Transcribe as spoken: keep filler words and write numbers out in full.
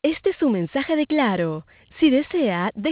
Este es un mensaje de Claro. Si desea,